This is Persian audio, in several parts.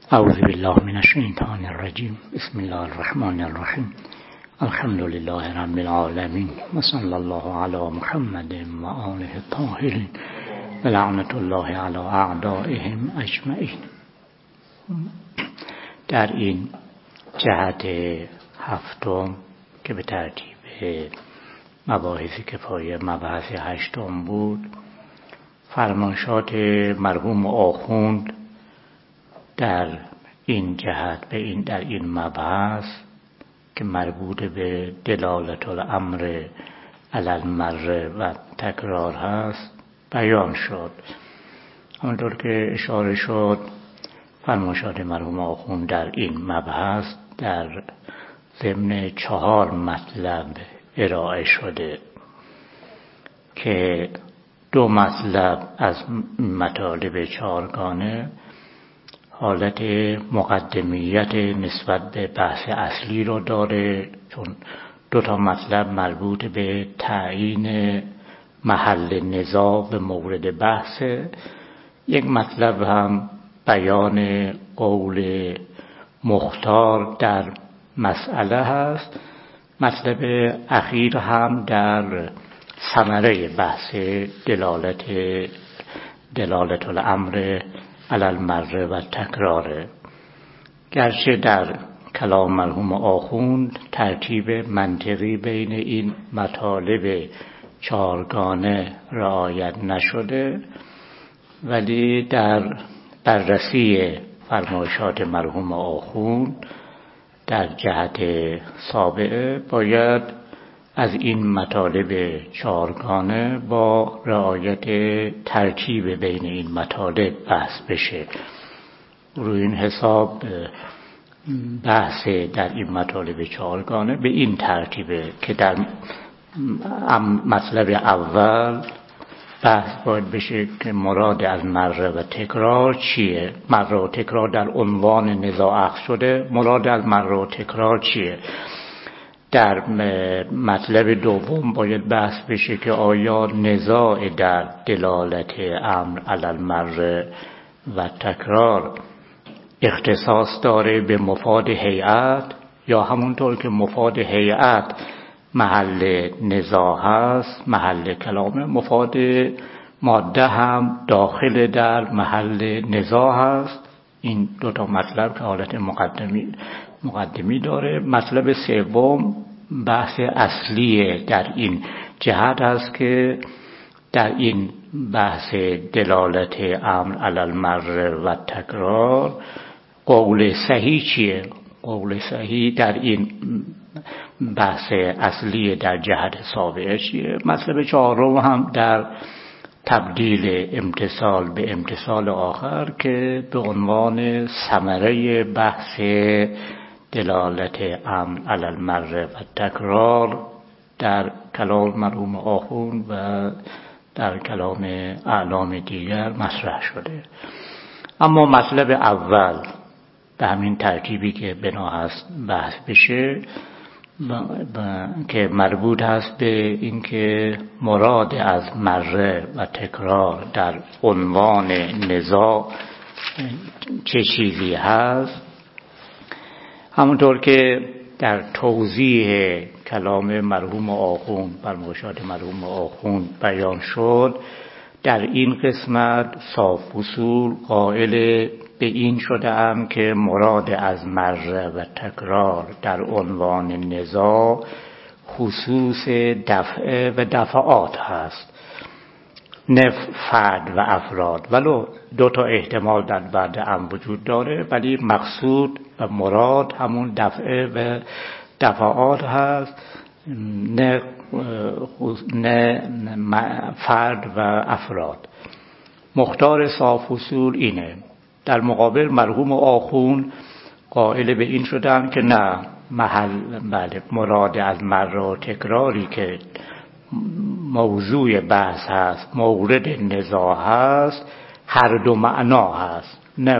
اعوذ بالله من الشیطان الرجیم. بسم الله الرحمن الرحیم. الحمد لله رب العالمین و صلی الله علی محمد و آله الطاهرین و لعنت الله علی اعدائهم اجمعین. در این جهت هفتم که به ترتیب مباحث کفایه مبحث هشتم بود، فرمایشات مرحوم آخوند در این جهت در این مبحث که مربوط به دلالت الامر علی المر و تکرار هست بیان شد. همونطور که اشاره شد، فرمایشات مرحوم آخوند در این مبحث در ضمن 4 مطلب ارائه شده که 2 مطلب از مطالب 4گانه حالت مقدمیت نسبت به بحث اصلی رو داره، چون 2 مطلب مربوط به تعیین محل نزاع به مورد بحث، 1 مطلب هم بیان قول مختار در مسئله هست. مطلب اخیر هم در ثمره بحث دلالت الامر علی المر و تکراره. گرچه در کلام مرحوم آخوند ترتیب منطقی بین این مطالب 4گانه رعایت نشده، ولی در بررسی فرمایشات مرحوم آخوند در جهت سابقه باید از این مطالب 4گانه با رعایت ترتیب بین این مطالب بحث بشه. روی این حساب بحث در این مطالب 4گانه به این ترتیبه که در مطلب اول بحث باید بشه که مراد از مره و تکرار چیه. مره و تکرار در عنوان نزاع اخذ شده، مراد از مره و تکرار چیه. در مطلب دوم باید بحث بشه که آیا نزاع در دلالت امر علی المر و تکرار اختصاص داره به مفاد هیئت، یا همونطور که مفاد هیئت محل نزاع هست، محل کلامه، مفاد ماده هم داخل در محل نزاع هست. این 2 مطلب که حالت مقدمی داره. مطلب سوم بحث اصلی در این جهت است که در این بحث دلالت امر علی المر و تکرار قول صحیح چیه. قول صحیح در این بحث اصلی در جهت سابقه چیه. مطلب 4 هم در تبدیل امتصال به امتصال آخر که به عنوان ثمره بحث دلالت امر علی المر و تکرار در کلام مرحوم آخوند و در کلام اعلام دیگر مطرح شده. اما مطلب اول به همین ترتیبی که بنا هست بحث بشه که مربوط هست به اینکه مراد از مره و تکرار در عنوان نزاع چه چیزی هست. همونطور که در توضیح کلام مرحوم آخوند، فرمایشات مرحوم آخوند بیان شد، در این قسمت صاف اصول قائل به این شده ام که مراد از مره و تکرار در عنوان نزاع خصوص دفعه و دفعات هست، نه فرد و افراد. ولو 2 احتمال در بعد هم وجود داره، ولی مقصود و مراد همون دفعه و دفعات هست، نه فرد و افراد. مختار صاف اصول اینه. در مقابل مرحوم آخوند قائل به این شدن که نه، مراد از مره و تکراری که موضوع بحث هست، مورد نزاع هست، هر 2 معنا هست، نه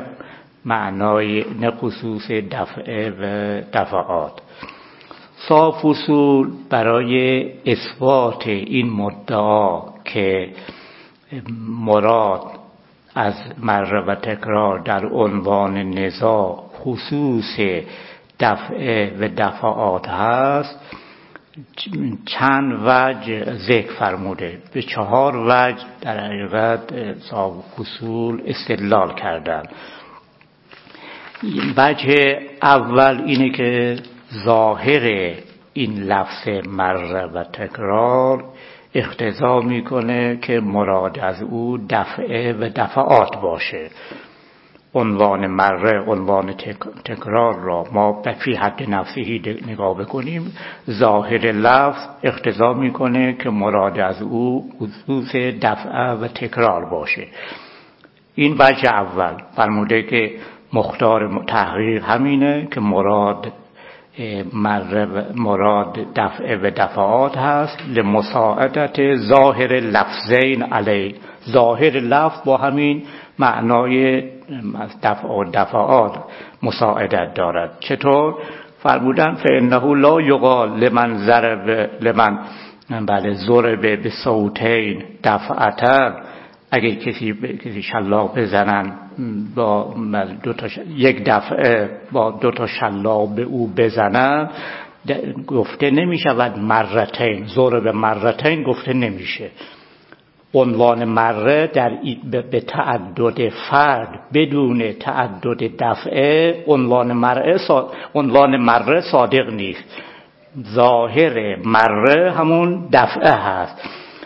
خصوص دفعه و دفعات. صاف اصول برای اثبات این مدعا که مراد از مره و تکرار در عنوان نزاع خصوص دفعه و دفعات هست چند وجه ذکر فرموده. به 4 وجه در حقیقت صاحب فصول استدلال کردن. وجه اول اینه که ظاهر این لفظ مره و تکرار اقتضا میکنه که مراد از او دفعه و دفعات باشه. عنوان مره، عنوان تکرار را ما به فی حد نفسهی نگاه بکنیم، ظاهر لفظ اقتضا میکنه که مراد از او خصوص دفعه و تکرار باشه. این وجه اول فرموده که مختار تحقیق همینه که مراد دفعه و دفعات هست لمساعدت ظاهر لفظین علی. ظاهر لفظ با همین معنای دفع و دفعات مساعدت دارد. چطور؟ فرمودن فإنه لا یقال لمن ضرب بصوتین دفعتا. اگه کسی شلاق بزنن با یک دفعه با 2 شلاق به او بزنن گفته نمی شود مرتين. ضرب مرتين گفته نمیشه. عنوان مره به تعدد فرد بدون تعدد دفعه عنوان مره صادق نیست. ظاهر مره همون دفعه هست.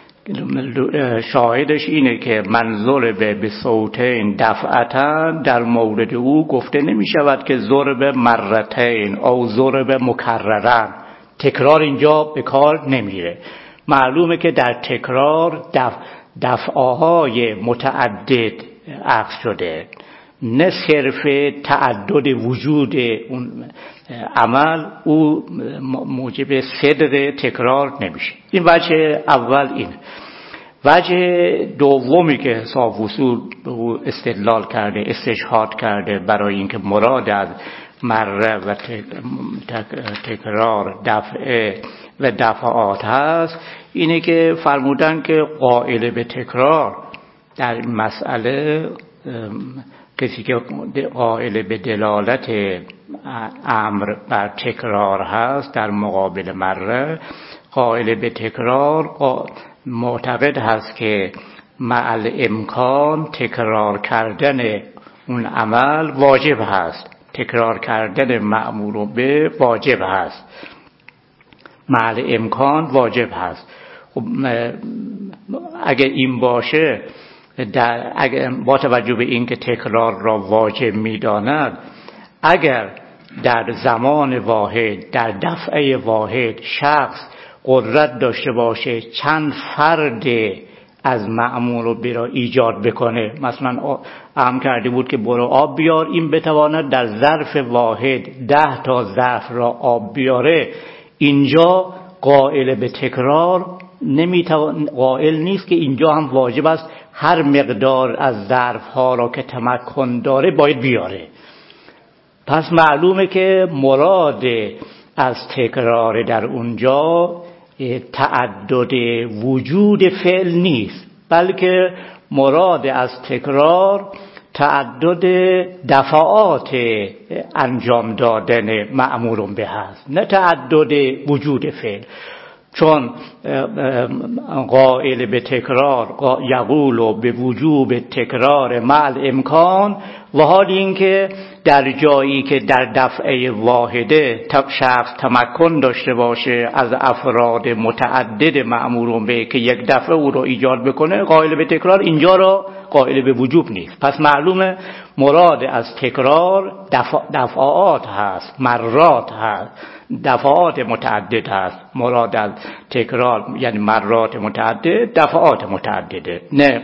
شاهدش اینه که منظور به صوتین دفعتا در مورد او گفته نمی شود که ضرب مرتين او ضرب مکررن. تکرار اینجا به کار نمیره. معلومه که در تکرار دفعه‌های متعدد عکس شده، نه صرف تعدد وجود اون عمل او موجب صدق تکرار نمیشه. این وجه اول. این وجه دومی که حساب وصول به او استدلال کرده، استشهاد کرده برای اینکه مراد از مره و تکرار دفعه و دفعات هست اینه که فرمودن که قائل به تکرار در این مسئله کسی که قائل به دلالت امر بر تکرار هست در مقابل مره، قائل به تکرار معتقد هست که مع الامکان تکرار کردن اون عمل واجب هست، تکرار کردن مأمور به واجب هست، مع الامکان واجب هست. اگه این باشه با توجه به این که تکرار را واجب می‌داند، اگر در زمان واحد در دفعه واحد شخص قدرت داشته باشه چند فرد از مأمور به را ایجاد بکنه، مثلا امر کرده بود که برو آب بیار، این بتواند در ظرف واحد 10 تا ظرف را آب بیاره، اینجا قائل به تکرار قائل نیست که اینجا هم واجب است هر مقدار از ظرف ها را که تمکن داره باید بیاره. پس معلومه که مراد از تکرار در اونجا تعدد وجود فعل نیست، بلکه مراد از تکرار تعدد دفعات انجام دادن مأمور به هست، نه تعدد وجود فعل. چون قائل به تکرار یقول به وجوب تکرار مع الامکان، و حال این که در جایی که در دفعه واحده شخص تمکن داشته باشه از افراد متعدد مأمور به که یک دفعه او رو ایجاد بکنه، قائل به تکرار اینجا را قائل به وجوب نیست. پس معلومه مراد از تکرار دفعات هست، مرات هست، دفعات متعدد هست. مراد از تکرار یعنی مرات متعدد، دفعات متعدده، نه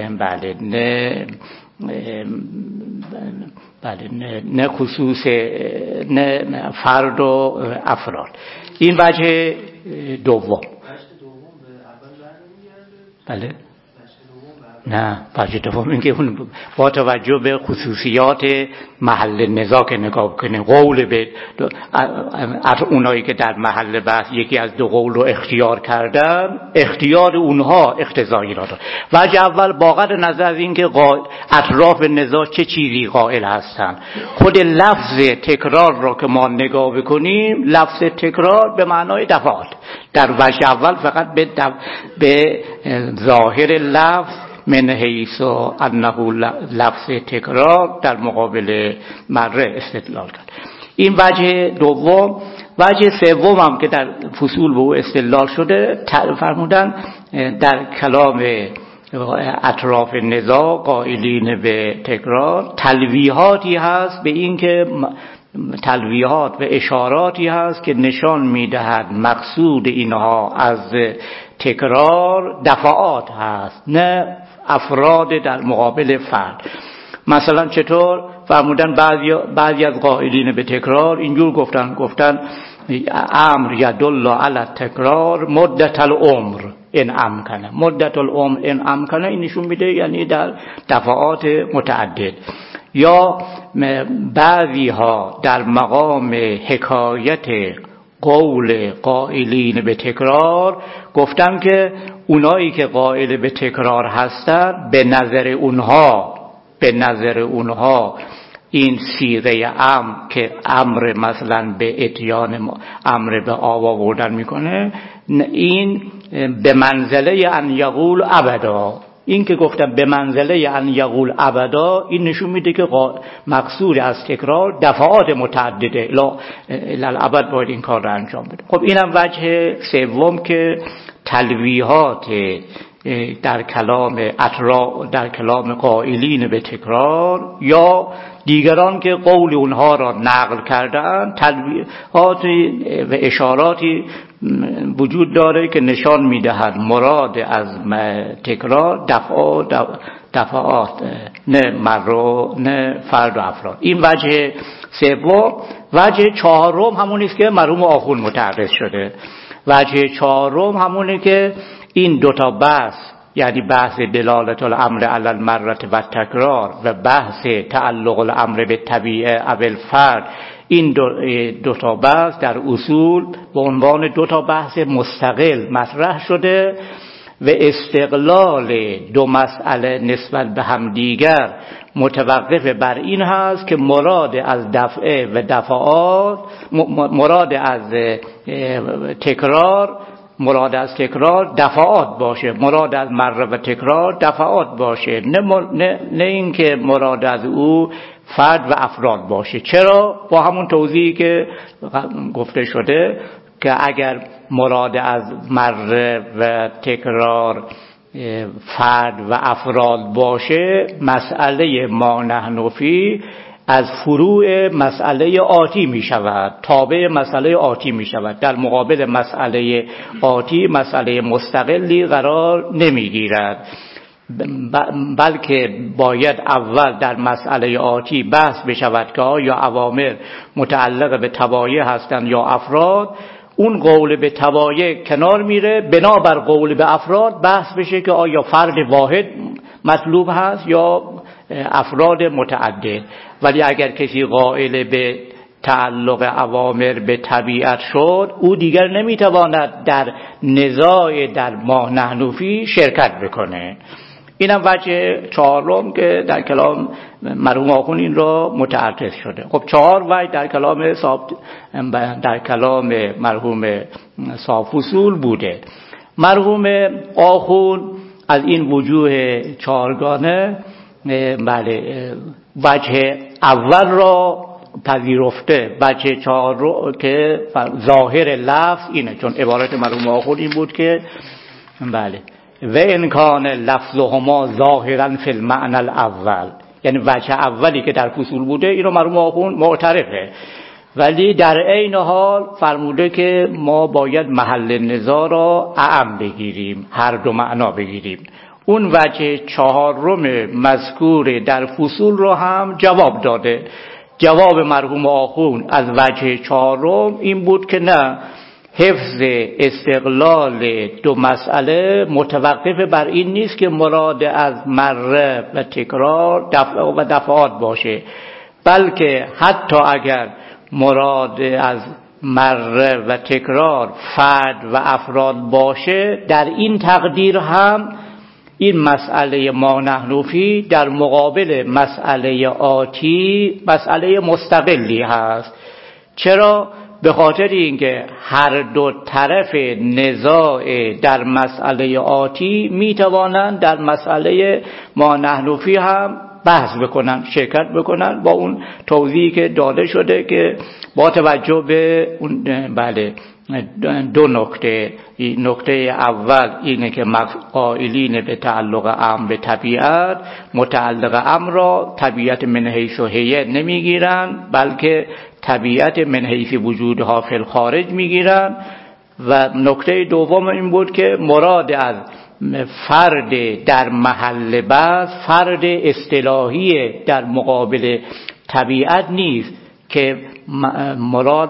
نه خصوص، نه فرد و افراد. این وجه دوم. بله نه وجه دوم این که اون با توجه به خصوصیات محل نزاع که نگاه کنه قول به اونایی که در محل بحث یکی از دو قول رو اختیار کردن اختیار اونها اقتضایی را داره. وجه اول باقی نظر از این که اطراف نزاع چه چیزی قائل هستن. خود لفظ تکرار را که ما نگاه بکنیم لفظ تکرار به معنای دفعات در وجه اول فقط به ظاهر لفظ من حیث انه لفظ تکرار در مقابل مره استدلال کرد. این وجه دوم. وجه سوم هم که در فصول به او استدلال شده فرمودن در کلام اطراف نزاع قائلین به تکرار تلویحاتی هست به این که تلویحات و اشاراتی هست که نشان میدهد مقصود اینها از تکرار دفعات هست نه افراد در مقابل فرد. مثلا چطور فرمودن بعضی از قائلین به تکرار اینجور گفتن امر یدل علی تکرار مدت العمر ان امکنه. مدت العمر ان امکنه این نشون میده یعنی در دفعات متعدد. یا بعضی ها در مقام حکایت قول قائلین به تکرار گفتن که اونایی که قائل به تکرار هستن به نظر اونها این صیغه امر که امر مثلا به اتیان امر به آوا بردن میکنه این به منزله ان یقول ابدا. این که گفتم به منزله ان یقول ابدا این نشون میده که مقصود از تکرار دفعات متعدده الابد باید این کار رو انجام بده. خب اینم وجه سوم که تلویحات در کلام قائلین به تکرار یا دیگران که قول اونها را نقل کردن تلویحات و اشاراتی وجود داره که نشان میدهد مراد از تکرار دفعات نه مرو نه فرد و افراد. این وجه سوم. وجه چهارم همون است که مرحوم آخوند متعرض شده. وجه چهارم همونه که این دوتا بحث یعنی بحث دلالت الامر علی المرة و تکرار و بحث تعلق الامر به طبیعه او الفرد این دوتا بحث در اصول به عنوان دوتا بحث مستقل مطرح شده و استقلال دو مسئله نسبت به هم دیگر متوقف بر این هست که مراد از دفعه و دفعات مراد از تکرار دفعات باشه، مراد از مره و تکرار دفعات باشه، نه اینکه مراد از او فرد و افراد باشه. چرا؟ با همون توضیحی که گفته شده که اگر مراد از مره و تکرار فرد و افراد باشه مسئله ما نحن فیه از فروع مسئله آتی می شود، تابع مسئله آتی می شود. در مقابل مسئله آتی مسئله مستقلی قرار نمی گیرد، بلکه باید اول در مسئله آتی بحث بشود که آیا اوامر متعلق به طبایع هستند یا افراد. اون قول به طبایع کنار میره، بنابر قول به افراد بحث بشه که آیا فرد واحد مطلوب هست یا افراد متعدد. ولی اگر کسی قائل به تعلق اوامر به طبیعت شد او دیگر نمیتواند در نزاع در ما نحن فیه شرکت بکنه. اینم وجه چهارم که در کلام مرحوم آخوند این را متعرض شده. خب چهار وجه در کلام مرحوم صاحب فصول بوده. مرحوم آخوند از این وجوه چهارگانه بله وجه اول را پذیرفته. وجه چهار که ظاهر لفظ اینه، چون عبارت مرحوم آخوند این بود که بله و امکان لفظهما ظاهرا فی المعنى الاول، یعنی وجه اولی که در فصول بوده این رو مرحوم آخوند معترفه، ولی در عین حال فرموده که ما باید محل نزاع را اعم بگیریم، هر دو معنا بگیریم. اون وجه چهارم مذکور در فصول رو هم جواب داده. جواب مرحوم آخوند از وجه چهارم این بود که نه، حفظ استقلال دو مسئله متوقف بر این نیست که مراد از مره و تکرار دفع و دفعات باشه، بلکه حتی اگر مراد از مره و تکرار فرد و افراد باشه، در این تقدیر هم این مسئله ما نحن فی در مقابل مسئله آتی مسئله مستقلی هست. چرا؟ به خاطر اینکه هر دو طرف نزاع در مسئله آتی میتوانند در مسئله ما نحن فی هم بحث بکنن، شرکت بکنن، با اون توضیحی که داده شده که با توجه به اون دو نکته. نکته اول اینه که قائلین به تعلق امر به طبیعت، متعلق امر را طبیعت من حیث هیئت نمیگیرن، بلکه طبیعت من حیث وجودها فی الخارج میگیرن. و نکته دوم این بود که مراد از فرد در محل بحث فرد اصطلاحی در مقابل طبیعت نیست که مراد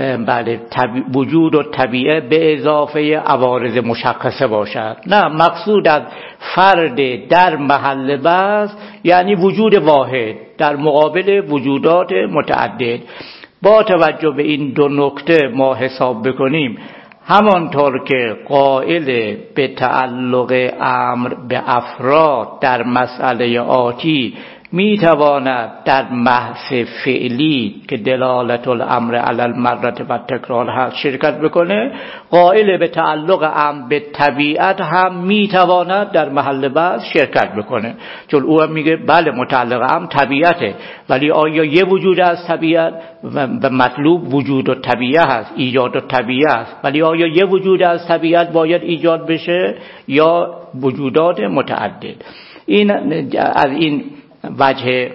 وجود و طبیعه به اضافه عوارض مشخصه باشد. نه، مقصود از فرد در محل بحث یعنی وجود واحد در مقابل وجودات متعدد. با توجه به این دو نکته ما حساب بکنیم، همانطور که قائل به تعلق امر به افراد در مسئله آتی میتواند در بحث فعلی که دلالت الامر علی المرة و تکرار هست شرکت بکنه، قائل به تعلق امر به طبیعت هم میتواند در محل بحث شرکت بکنه. چون او هم میگه بله متعلق امر طبیعته، ولی آیا یه وجود از طبیعت و مطلوب وجود و طبیعه هست، ایجاد و طبیعه هست، ولی آیا یه وجود از طبیعت باید ایجاد بشه یا وجودات متعدد؟ این از این وجه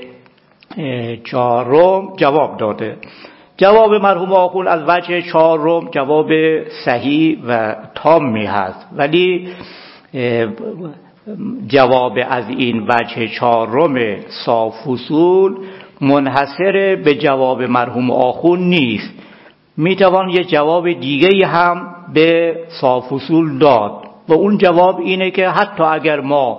چهارم جواب داده. جواب مرحوم آخوند از وجه چهارم جواب صحیح و تامی هست، ولی جواب از این وجه چهارم صاف اصول منحصر به جواب مرحوم آخوند نیست. میتوان یه جواب دیگه هم به صاف اصول داد و اون جواب اینه که حتی اگر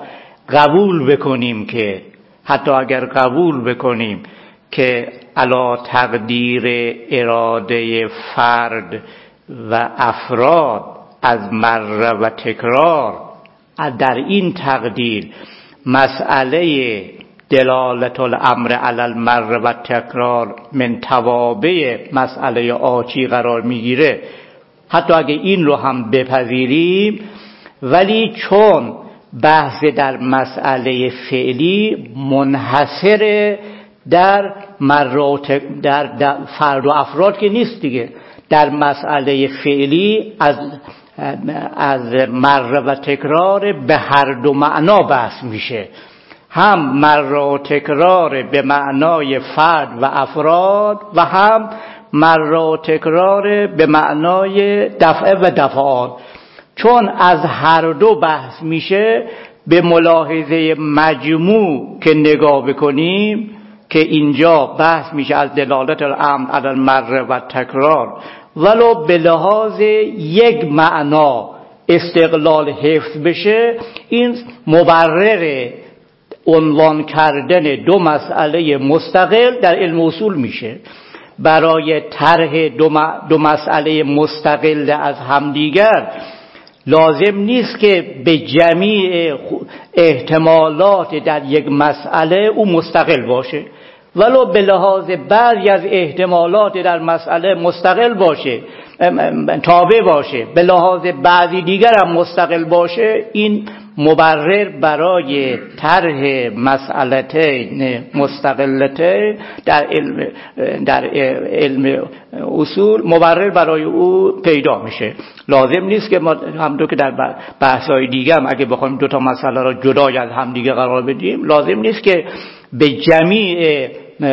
قبول بکنیم که علی تقدیر اراده فرد و افراد از مره و تکرار، در این تقدیر مسئله دلالت الامر علی المره و تکرار من توابع مسئله آتی قرار میگیره، حتی اگه این رو هم بپذیریم، ولی چون بحث در مسئله فعلی منحصر در در فرد و افراد که نیست دیگه، در مسئله فعلی از مره و تکرار به هر دو معنا بحث میشه، هم مره و تکرار به معنای فرد و افراد و هم مره و تکرار به معنای دفعه و دفعات. چون از هر دو بحث میشه، به ملاحظه مجموع که نگاه بکنیم که اینجا بحث میشه از دلالت الامر علی المره و تکرار، ولو به لحاظ یک معنا استقلال حفظ بشه، این مبرر عنوان کردن دو مسئله مستقل در علم اصول میشه. برای طرح دو مسئله مستقل از همدیگر لازم نیست که به جمیع احتمالات در یک مسئله او مستقل باشه، ولو به لحاظ بعضی از احتمالات در مسئله مستقل باشه، تابع باشه، به لحاظ بعضی دیگر هم مستقل باشه. این مبرر برای طرح مسئلتین مستقلتین در علم اصول مبرر برای او پیدا میشه. لازم نیست که ما همونطور که در بحث‌های دیگه هم اگه بخوایم دو تا مسئله را جدای از هم دیگه قرار بدیم، لازم نیست که به جمیع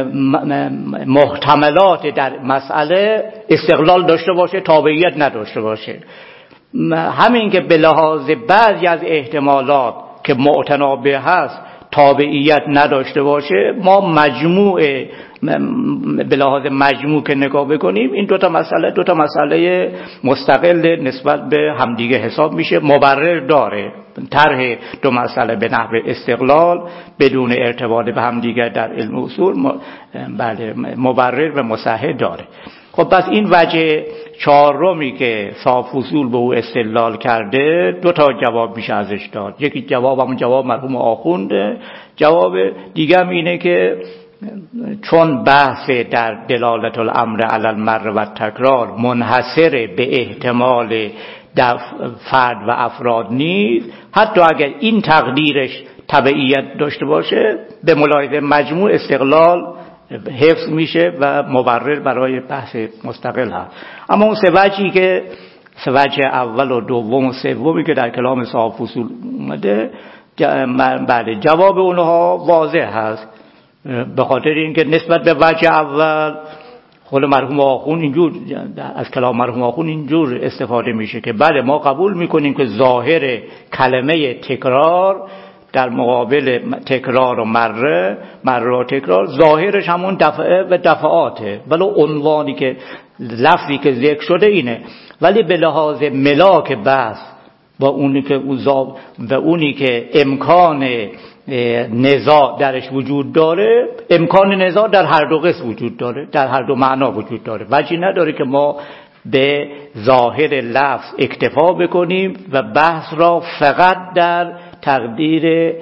محتملات در مسئله استقلال داشته باشه، تابعیت نداشته باشه. همین که به لحاظ بعضی از احتمالات که معتنابه هست تابعیت نداشته باشه، ما مجموع به لحاظ مجموع که نگاه بکنیم این دو تا مسئله مستقل نسبت به همدیگه حساب میشه. مبرر داره طرح دو مسئله به نحو استقلال بدون ارتباط به همدیگه در علم اصول بله مبرر و مصحح داره. خب پس این وجه چهارمی که صاف اصول به او استدلال کرده دو تا جواب میشه ازش داد. یکی جواب مرحوم آخونده، جواب دیگه اینه که چون بحث در دلالت الامر علی المر و تکرار منحصر به احتمال فرد و افراد نیست، حتی اگر این تقدیرش تبعیت داشته باشه به ملاحظه مجموع استقلال حفظ میشه و مبرر برای بحث مستقل هست. اما اون سه وجه اول و دوم و سومی که در کلام صاحب اصول اومده بله جواب اونها واضح هست، به خاطر اینکه نسبت به وجه اول خود مرحوم آخون اینجور از کلام مرحوم آخون اینجور استفاده میشه که بله ما قبول میکنیم که ظاهر کلمه تکرار در مقابل تکرار و مره و تکرار ظاهرش همون دفعه و دفعاته، ولی عنوانی که لفظی که ذکر شده اینه، ولی به لحاظ ملاک بحث و اونی که امکان نزاع درش وجود داره، امکان نزاع در هر دو قسم وجود داره، در هر دو معنا وجود داره. وجهی نداره که ما به ظاهر لفظ اکتفا بکنیم و بحث را فقط در تقدیر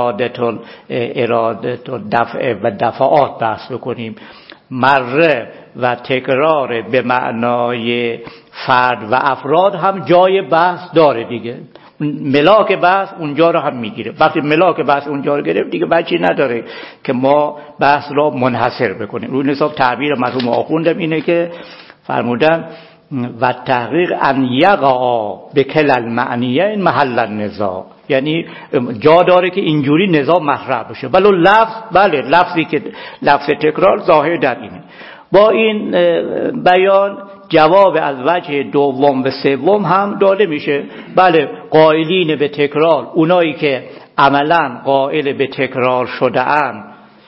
ارادت دفع و دفعات بحث بکنیم. مره و تکرار به معنای فرد و افراد هم جای بحث داره دیگه، ملاک بحث اونجا رو هم میگیره. وقتی ملاک بحث اونجا رو گرفت دیگه بچی نداره که ما بحث را منحصر بکنیم. روی حساب تعبیر مرحوم آخوندم اینه که فرمودن و تحقیق ان یقع به کل المعنیین محل النزاع، یعنی جا داره که اینجوری نزاع مطرح بشه، ولو لفظی که لفظ تکرار ظاهر در اینه. با این بیان جواب از وجه دوم و سوم هم داده میشه. بله قائلین به تکرار، اونایی که عملا قائل به تکرار شده اند،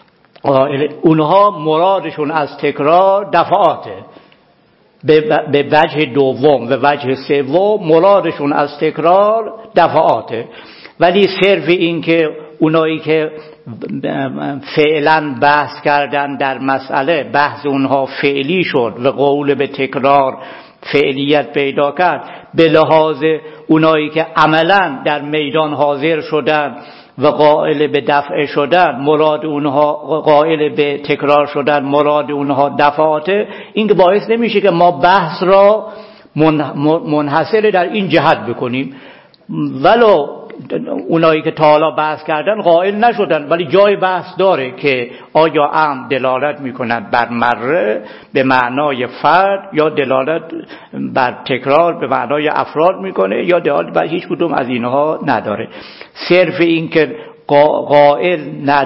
اونها مرادشون از تکرار دفعاته. به وجه دوم و وجه سوم مرادشون از تکرار دفعاته، ولی صرف این که اونایی که فعلا بحث کردن در مسئله بحث اونها فعلی شد و قول به تکرار فعلیت پیدا کرد، به لحاظ اونایی که عملا در میدان حاضر شدن و قائل به دفع شدن مراد اونها، قائل به تکرار شدن مراد اونها دفعاته، این که باعث نمیشه که ما بحث را منحصر در این جهت بکنیم. ولو اونایی که تا حالا بحث کردن قائل نشدن، ولی جای بحث داره که آیا امر دلالت میکنند بر مره به معنای فرد یا دلالت بر تکرار به معنای افراد میکنه یا دلالت بر هیچ کدوم از اینها نداره. صرف این که قائل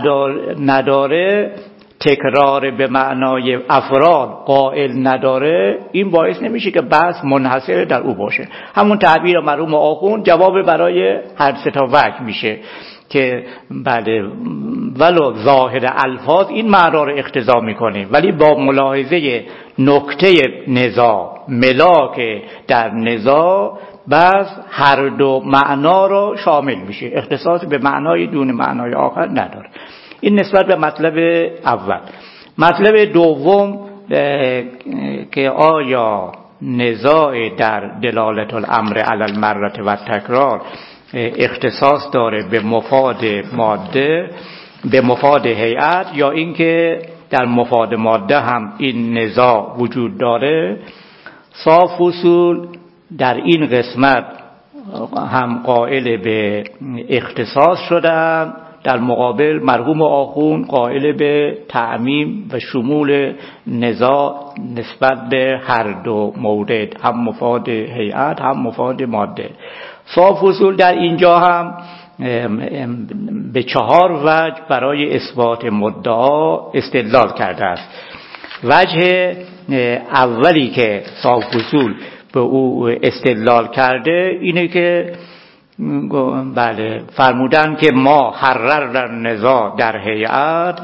نداره تکرار به معنای افراد قائل نداره، این باعث نمیشه که بحث منحصر در او باشه. همون تعبیر مرحوم آخوند جواب برای هر سه تا وجه میشه که بله ولو ظاهر الفاظ این معنا رو اقتضا میکنه، ولی با ملاحظه نکته نزاع، ملاک در نزاع بس هر دو معنا رو شامل میشه، اختصاص به معنای دون معنای آخر نداره. این نسبت به مطلب اول. مطلب دوم که آیا نزاع در دلالت الامر علی المرة و تکرار اختصاص داره به مفاد ماده، به مفاد هیئت، یا اینکه در مفاد ماده هم این نزاع وجود داره. صاف اصول در این قسمت هم قائل به اختصاص شدن، در مقابل مرحوم آخوند قائل به تعمیم و شمول نزاع نسبت به هر دو مورد، هم مفاد هیئت هم مفاد ماده. صاف اصول در اینجا هم به 4 وجه برای اثبات مدعا استدلال کرده است. وجه اولی که صاف اصول به او استدلال کرده اینه که بله فرمودن که ما حرر در نزاع در هیئت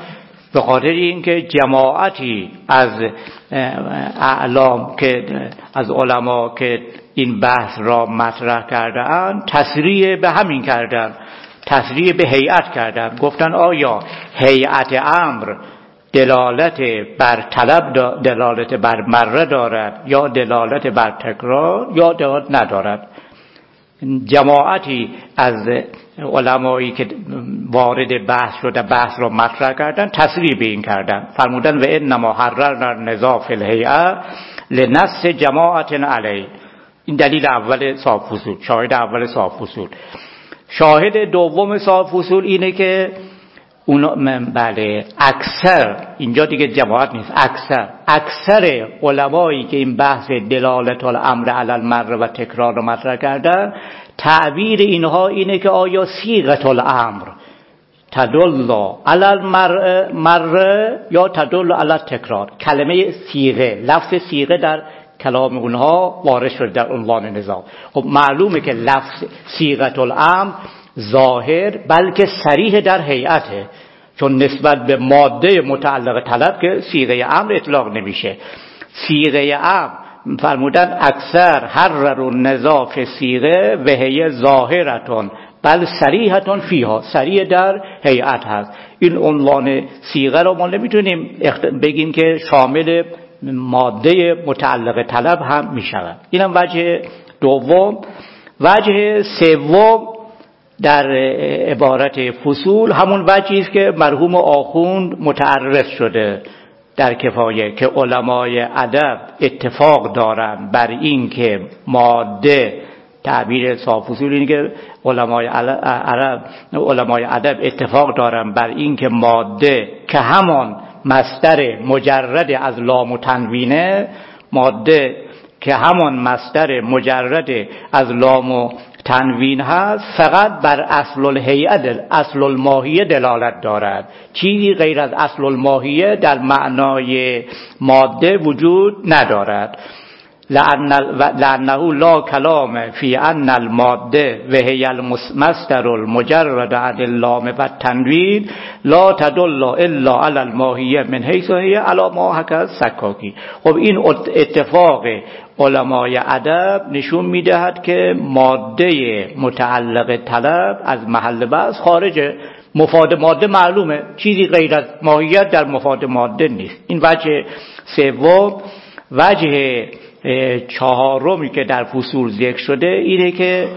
به خاطر اینکه جماعتی از اعلام که از علما که این بحث را مطرح کردند تسریع به همین کردند، تسریع به هیئت کردند. گفتن آیا هیئت امر دلالت بر طلب دلالت بر مره دارد یا دلالت بر تکرار یا دلالت ندارد؟ جماعتی از علمایی که وارد بحث شده بحث را مطرح کردن تسریع به این کردن، فرمودن و انما حررنا النزاع فی الهیئه لنص جماعت علی. این دلیل اول صاحب فصول، شاهد اول صاحب فصول. شاهد دوم صاحب فصول اینه که بله اکثر، اینجا دیگه جماعت نیست، اکثر علمایی که این بحث دلالت الامر علی المر و تکرار رو مطرح کردن تعبیر اینها اینه که آیا صیغه الامر تدل علی المر یا تدل علی تکرار. کلمه صیغه، لفظ صیغه در کلام اونها وارد شده در عنوان نظام. خب معلومه که لفظ صیغه الامر ظاهر بلکه صریح در هیئته، چون نسبت به ماده متعلق طلب که صیغه امر اطلاق نمیشه. صیغه امر فرمودن اکثر حرر النزاع فی صیغه و هی ظاهرتون بل صریحتون فیها، صریح در هیئت هست. این عنوان صیغه رو ما نمیتونیم بگیم که شامل ماده متعلق طلب هم میشود. اینم وجه دوم. وجه سوم در عبارت فصول همون وجهی است که مرحوم آخوند متعرض شده در کفایه که علمای ادب اتفاق دارن بر این که ماده، تعبیر صاحب فصول اینه که علمای ادب اتفاق دارن بر این که ماده که همان مصدر مجرد از لام و تنوینه، ماده که همان مصدر مجرد از لام و تنوین هست فقط بر اصل الهیئه، اصل الماهیه دلالت دارد. چیزی غیر از اصل الماهیه در معنای ماده وجود ندارد. لأنه لا کلام فی ان الماده و هی المصدر المجرد عن اللام و التنوین لا تدل الا علی الماهیه من حیث هی علی ما حکی سکاکی. خب این اتفاق علمای ادب نشون میدهد که ماده متعلق طلب از محل بحث خارجه. مفاد ماده معلومه، چیزی غیر از ماهیت در مفاد ماده نیست. این وجه سوم. وجه چهارمی که در فصول ذکر شده اینه که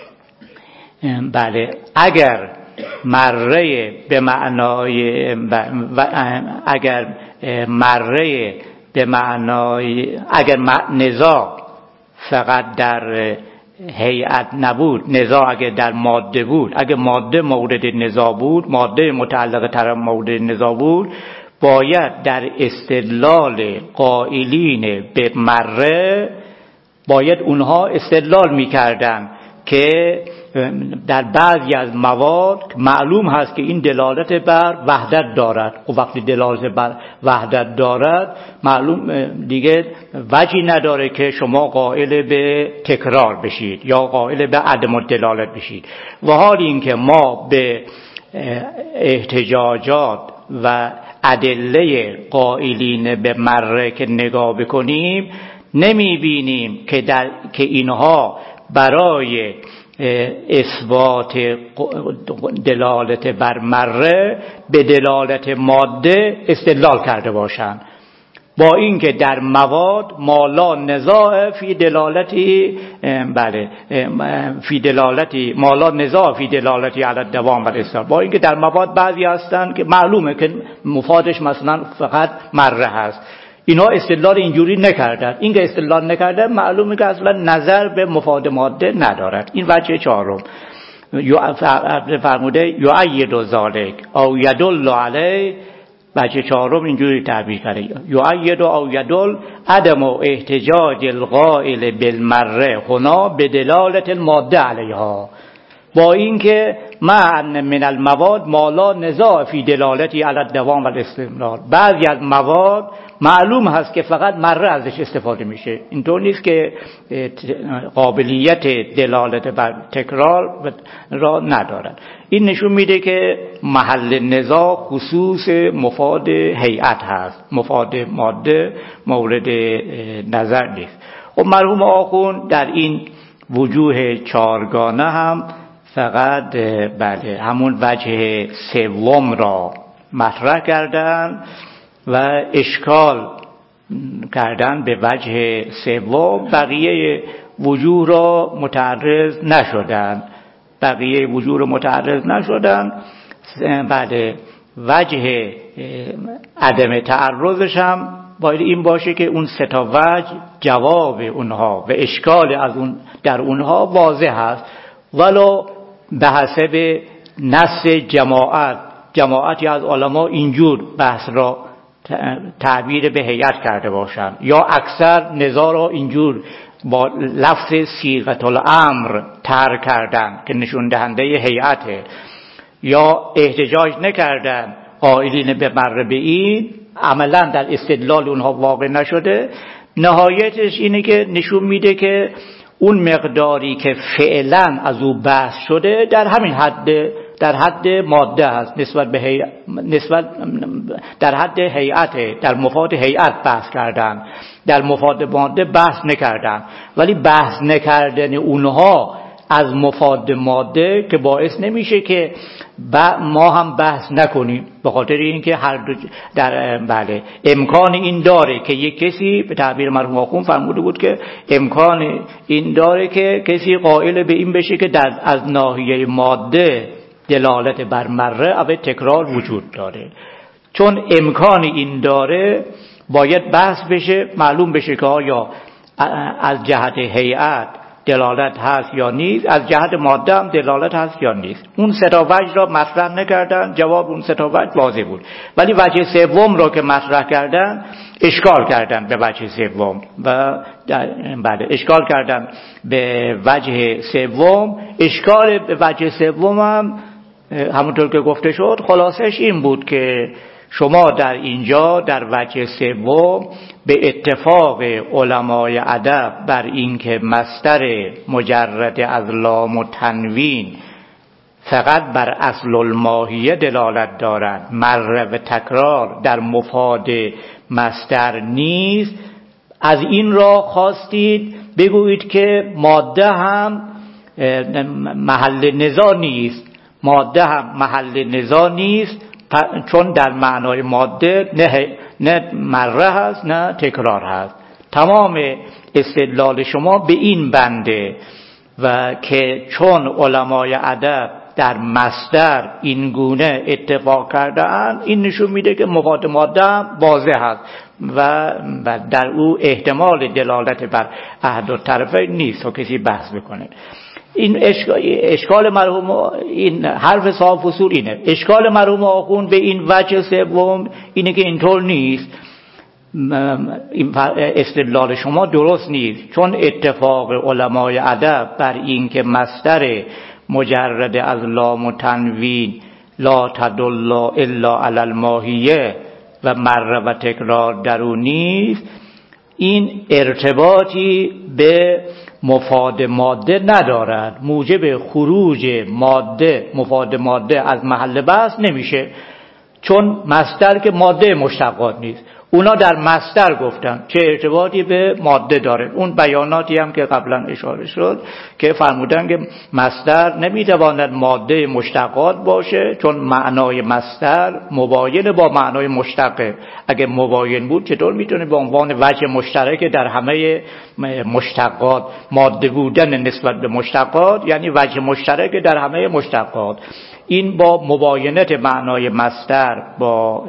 بله اگر مره به معنای اگر مره به معنای اگر نزاع فقط در هیئت نبود، نزاع اگر در ماده بود، اگر ماده مورد نزاع بود، ماده متعلق طرف مورد نزاع بود، باید در استدلال قائلین به مره باید اونها استدلال میکردن که در بعضی از مواد معلوم هست که این دلالت بر وحدت دارد. و وقتی دلالت بر وحدت دارد معلوم دیگه وجهی نداره که شما قائل به تکرار بشید یا قائل به عدم الدلالت بشید. و حال این که ما به احتجاجات و ادله قائلین به مره که نگاه بکنیم نمیبینیم که اینها برای اثبات دلالت بر مره به دلالت ماده استدلال کرده باشند، با اینکه در مواد ما لا نزاع فی دلالتی ما لا نزاع فی دلالتی علی الدوام و الاستمرار، با اینکه در مواد بعضی هستن که معلومه که مفادش مثلا فقط مره هست، اینا استدلال اینجوری نکردن. این که استدلال نکردن معلومه که اصلا نظر به مفاد ماده ندارد. این وجه چهارم. فرموده یؤید ذلک او یدل علی. وجه چهارم اینجوری تعبیر کرده یؤید او یدل عدم احتجاج القائل بالمره هنا به دلالت الماده علیها، با اینکه مع من المواد ما لا نزاع فی دلالتی علی الدوام و الاستمرار، بعضی از مواد معلوم هست که فقط مره ازش استفاده میشه. اینطور نیست که قابلیت دلالت بر تکرار را ندارد. این نشون میده که محل نزاع خصوص مفاد هیئت هست، مفاد ماده مورد نظر نیست. و مرحوم آخوند در این وجوه چارگانه هم فقط بله همون وجه سوم را مطرح کردن و اشکال کردن به وجه سوم، بقیه وجوه را متعرض نشدن. بعد وجه عدم تعرضش هم باید این باشه که اون سه تا وجه جواب اونها و اشکال از اون در اونها واضح است، ولو به حسب نص جماعتی از علما اینجور بحث را تعبیر به هیئت کرده باشند، یا اکثر نزاع را اینجور با لفظ صیغه الامر طرح کردن که نشون دهنده هیئته، یا احتجاج نکردن قائلین به مر به این، عملا در استدلال اونها واقع نشده. نهایتش اینه که نشون میده که اون مقداری که فعلا از او بحث شده در همین حد، در حد ماده هست، نسبت در حد هیئت، در مفاد هیئت بحث کردن، در مفاد ماده بحث نکردن. ولی بحث نکردن اونها از مفاد ماده که باعث نمیشه که ما هم بحث نکنیم، به خاطر اینکه هر دو در بله امکان این داره که یک کسی، به تعبیر مرحوم آخوند فرموده بود که امکان این داره که کسی قائل به این بشه که از ناحیه ماده دلالت بر مره او تکرار وجود داره. چون امکان این داره باید بحث بشه، معلوم بشه که آیا از جهت هیئت دلالت هست یا نیست، از جهت ماده هم دلالت هست یا نیست. اون سه تا وجه را مطرح نکردن، جواب اون سه تا وجه واضح بود. ولی وجه سوم را که مطرح کردن، اشکال کردن به وجه سوم و بعد اشکال کردن به وجه سوم. اشکال به وجه سوم هم همونطور که گفته شد خلاصش این بود که شما در اینجا در وجه سوم به اتفاق علمای ادب بر این که مصدر مجرد از لام و تنوین فقط بر اصل الماهیه دلالت دارد، مره و تکرار در مفاد مصدر نیست، از این را خواستید بگویید که ماده هم محل نزاع نیست، چون در معنای ماده نه مره هست نه تکرار هست. تمام استدلال شما به این بنده و که چون علمای ادب در مصدر این گونه اتفاق کرده‌اند، این نشون میده که مفاد ماده هم واضح هست و در او احتمال دلالت بر احد الطرفین نیست تا کسی بحث بکنه. این اشکال مرحوم، این حرف صاحب فصول اینه، اشکال مرحوم آخوند به این وجه سوم اینه که اینطور نیست، این استدلال شما درست نیست، چون اتفاق علمای ادب بر این که مصدر مجرد از لام و تنوین لا تدل الا علی الماهیه و مره و تکرار درون نیست، این ارتباطی به مفاد ماده ندارد، موجب خروج مفاد ماده از محل بحث نمیشه، چون مصدر که ماده مشتقات نیست. اونا در مصدر گفتن چه ارتباطی به ماده داره. اون بیاناتی هم که قبلا اشاره شد که فرمودن که مصدر نمیتواند ماده مشتقات باشه، چون معنای مصدر مباین با معنای مشتقه. اگه مباین بود چطور میتونه به عنوان وجه مشترک در همه مشتقات ماده بودن نسبت به مشتقات، یعنی وجه مشترک در همه مشتقات. این با مباینت معنای مصدر با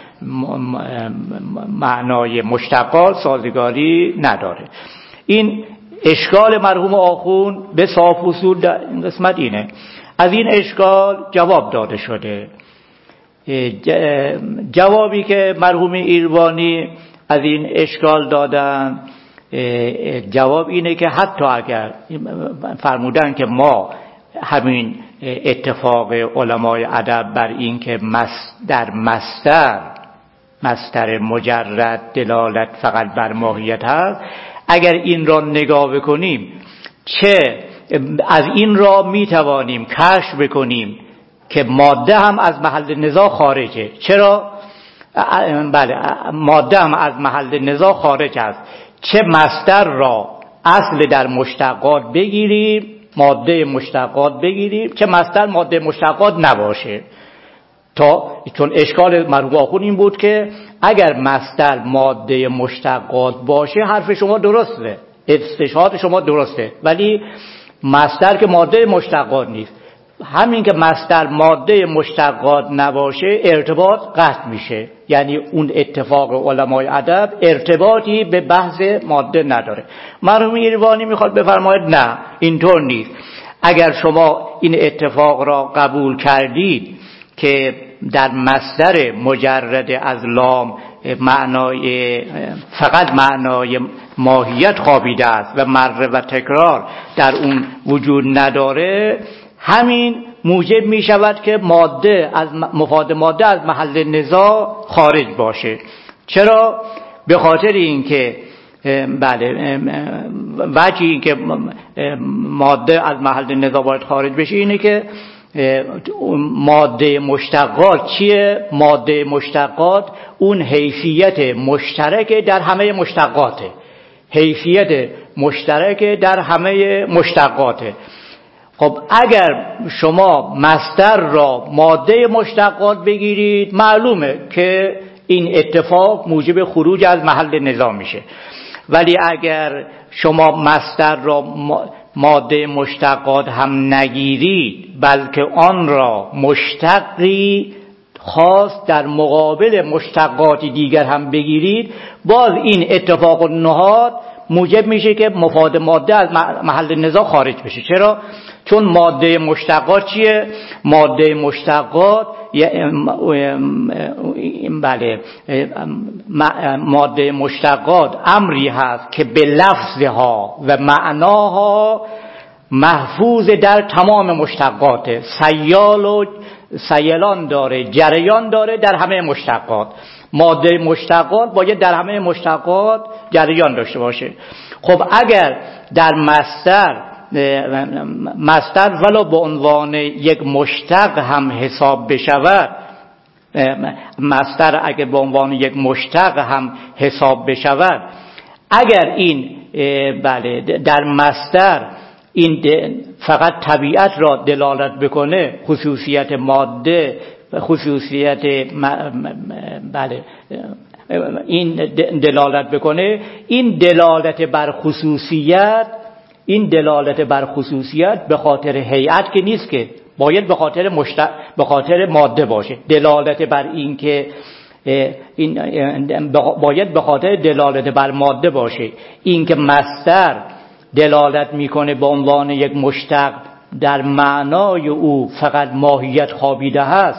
معنای مشتقات سازگاری نداره. این اشکال مرحوم آخوند به صاحب اصول در این قسمت اینه. از این اشکال جواب داده شده. جوابی که مرحوم ایروانی از این اشکال دادن، جواب اینه که حتی اگر فرمودن که ما همین اتفاق علمای ادب بر این که در مصدر مصدر مجرد دلالت فقط بر ماهیت هست، اگر این را نگاه بکنیم چه از این را میتوانیم کشف بکنیم که ماده هم از محل نزاع خارجه. چرا؟ بله، ماده هم از محل نزاع خارج است. چه مصدر را اصل در مشتقات بگیریم، ماده مشتقات بگیریم، چه مصدر ماده مشتقات نباشه. چون اشکال مرحوم آخوند این بود که اگر مصدر ماده مشتقات باشه حرف شما درسته، استشهاد شما درسته، ولی مصدر که ماده مشتقات نیست. همین که مصدر ماده مشتقات نباشه ارتباط قطع میشه، یعنی اون اتفاق علمای ادب ارتباطی به بحث ماده نداره. مرحوم ایروانی میخواد بفرماید نه اینطور نیست. اگر شما این اتفاق را قبول کردید که در مصدر مجرد از لام فقط معنای ماهیت خوابیده است و مره و تکرار در اون وجود نداره، همین موجب می شود که ماده از مفاد ماده از محل نزاع خارج باشه. چرا؟ به خاطر اینکه بله، وجهی این که ماده از محل نزاع باید خارج بشه اینه که ماده مشتقات چیه؟ ماده مشتقات اون حیثیت مشترک در همه مشتقاته، حیثیت مشترک در همه مشتقاته. خب اگر شما مصدر را ماده مشتقات بگیرید معلومه که این اتفاق موجب خروج از محل نزاع میشه. ولی اگر شما مصدر را ماده مشتقات هم نگیرید بلکه آن را مشتقی خاص در مقابل مشتقات دیگر هم بگیرید، باز این اتفاق النهاد موجب میشه که مفاد ماده از محل نزاع خارج بشه. چرا؟ چون ماده مشتقات چیه؟ ماده مشتقات بله، ماده مشتقات امری هست که به لفظها و معناها محفوظ در تمام مشتقات، سیال و سیلان داره، جریان داره در همه مشتقات. ماده مشتقات باید در همه مشتقات جریان داشته باشه. خب اگر در مصدر ولو به عنوان یک مشتق هم حساب بشود، مصدر اگر به عنوان یک مشتق هم حساب بشود، اگر این بله در مصدر این فقط طبیعت را دلالت بکنه، خصوصیت ماده، خصوصیت بله این دلالت بکنه، این دلالت بر خصوصیت به خاطر هیئت که نیست، که باید به خاطر ماده باشه. دلالت بر این که باید به خاطر دلالت بر ماده باشه. این که مصدر دلالت میکنه به عنوان یک مشتق در معنای او فقط ماهیت خوابیده است،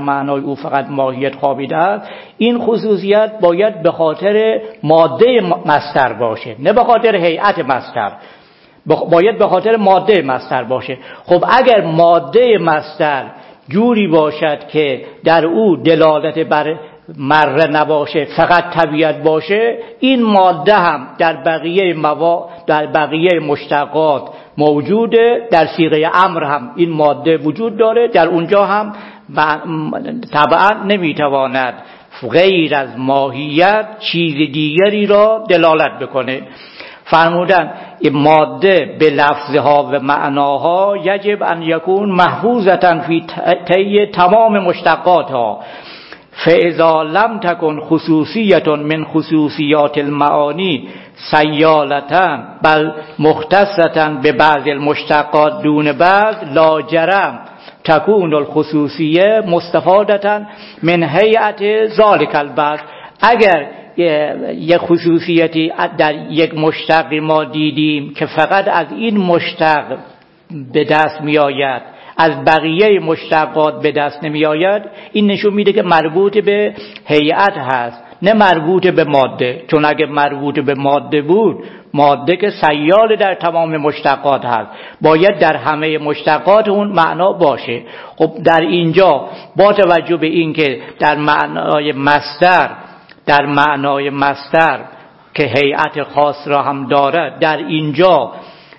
این خصوصیت باید به خاطر ماده مصدر باشه، نه به خاطر هیئت مصدر. باید به خاطر ماده مصدر باشه. خب اگر ماده مصدر جوری باشد که در او دلالت بر مره نباشه، فقط طبیعت باشه، این ماده هم در بقیه مشتقات موجوده. در صیغه امر هم این ماده وجود داره، در اونجا هم طبعا نمیتواند غیر از ماهیت چیز دیگری را دلالت بکنه. فرمودن ماده به لفظها و معناها یجب ان یکون محفوظة فی طی تمام مشتقاتها، فاذا لم تکن خصوصیة من خصوصیات المعانی سیالة بل مختصة به بعض المشتقات دون بعض، لا جرم تکون الخصوصیه مستفادة من هیئت ذلك البعض. اگر یک خصوصیتی در یک مشتق ما دیدیم که فقط از این مشتق به دست می آید، از بقیه مشتقات به دست نمی آید، این نشون میده که مربوط به هیئت هست، نه مربوط به ماده. چون اگه مربوط به ماده بود، ماده که سیال در تمام مشتقات هست، باید در همه مشتقات اون معنا باشه. خب در اینجا با توجه به این که در معنای مصدر در معنای مصدر که هیئت خاص را هم داره، در اینجا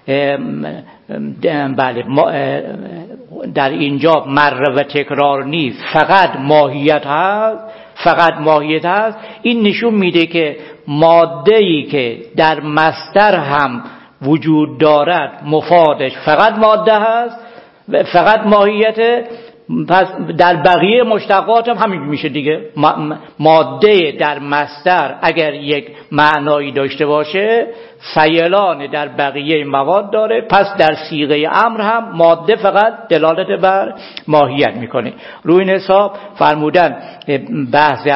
بله در اینجا مره و تکرار نیست، فقط ماهیت هست. این نشون میده که ماده‌ای که در مصدر هم وجود دارد مفادش فقط ماده هست، فقط ماهیت. پس در بقیه مشتقات هم همین میشه دیگه. ماده در مصدر اگر یک معنایی داشته باشه، سیلان در بقیه مواد داره. پس در صیغه امر هم ماده فقط دلالت بر ماهیت میکنه. روی این حساب فرمودن بحثی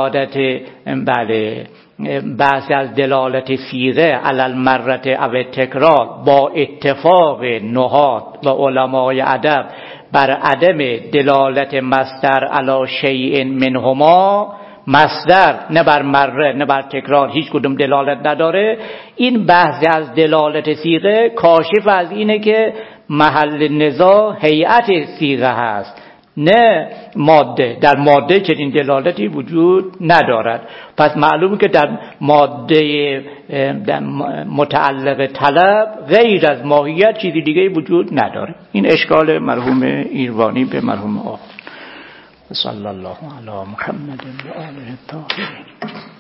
از دلالت صیغه علی المرة او تکرار با اتفاق نحات و علمای ادب بر عدم دلالت مصدر علی شیء منهما، مصدر نه بر مره نه بر تکرار هیچ کدوم دلالت نداره. این بحث از دلالت صیغه کاشف از اینه که محل نزاع هیئت صیغه هست، نه ماده. در ماده چنین دلالتی وجود ندارد. پس معلومه که در ماده متعلق طلب غیر از ماهیت چیزی دیگه وجود نداره. این اشکال مرحوم ایروانی به مرحوم آخوند. صلی الله علی محمد و آله الطاهرین.